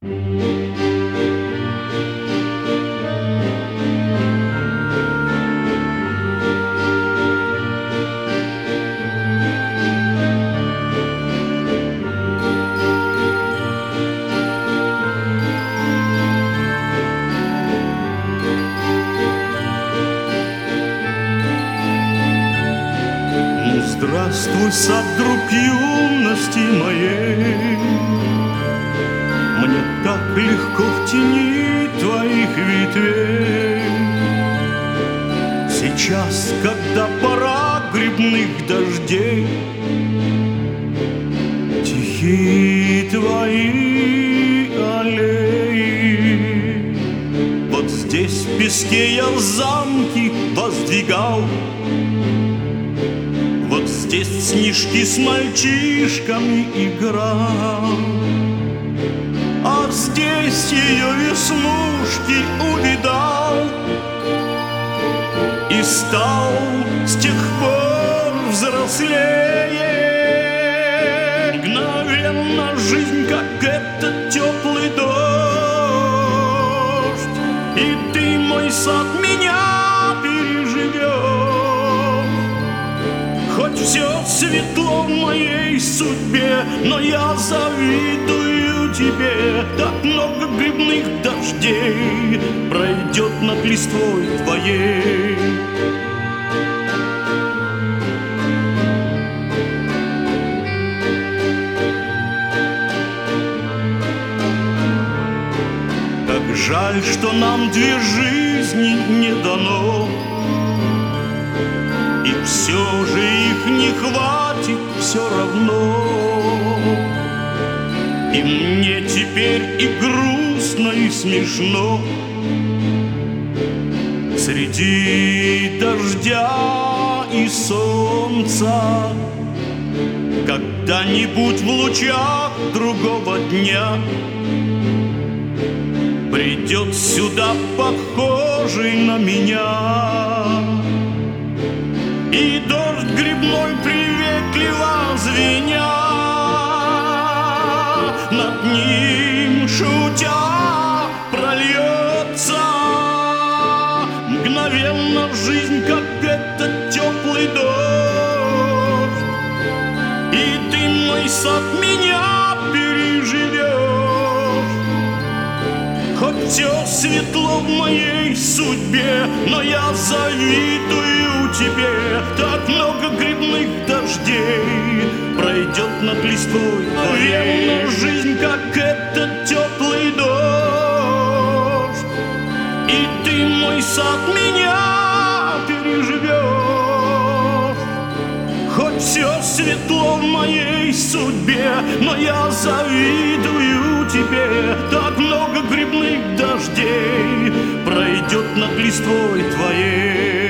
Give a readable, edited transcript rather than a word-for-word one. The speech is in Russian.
Здравствуй, сад, друг юности моей. Мне так легко в тени твоих ветвей. Сейчас, когда пора грибных дождей, тихие твои аллеи. Вот здесь в песке я замки воздвигал, вот здесь снежки с мальчишками играл, а здесь ее веснушки увидал и стал с тех пор взрослее. Мгновенно жизнь, как этот теплый дождь, и ты, мой сад, меня переживешь. Хоть все светло в моей судьбе, но я завидую тебе. Так много грибных дождей пройдет над листвой твоей. Как жаль, что нам две жизни не дано, и все же их не хватит все равно. И мне теперь и грустно, и смешно среди дождя и солнца. Когда-нибудь в лучах другого дня придет сюда похожий на меня, и дождь грибной приветливо звеня над ним шутя прольется. Мгновенно в жизнь, как этот теплый дождь, и ты, мой сад, меня переживешь. Хоть все светло в моей судьбе, но я завидую тебе. Так много грибных дождей пройдет над листвой твоей. Наверно, жизнь, как этот теплый дождь, и ты, мой сад, меня переживешь. Хоть все светло в моей судьбе, но я завидую тебе. Так много грибных дождей пройдет над листвой твоей.